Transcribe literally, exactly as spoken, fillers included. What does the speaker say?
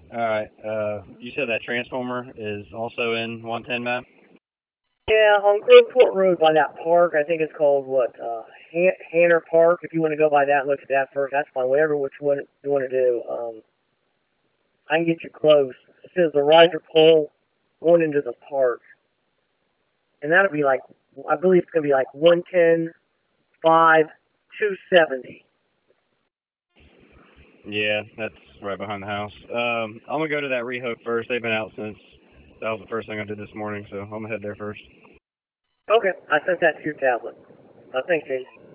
All right. Uh, you said that transformer is also in one ten map. Yeah, on Greenport Road by that park, I think it's called what, uh, Han- Hanner Park. If you want to go by that and look at that first, that's fine. Whatever which one you want to do. Um, I can get you close. It says the riser pole going into the park, and that'll be like, I believe it's gonna be like one ten, five, two seventy. Yeah, that's right behind the house. Um, I'm gonna go to that Rehoke first. They've been out since that was the first thing I did this morning, so I'm gonna head there first. Okay, I sent that to your tablet. I think, Jason.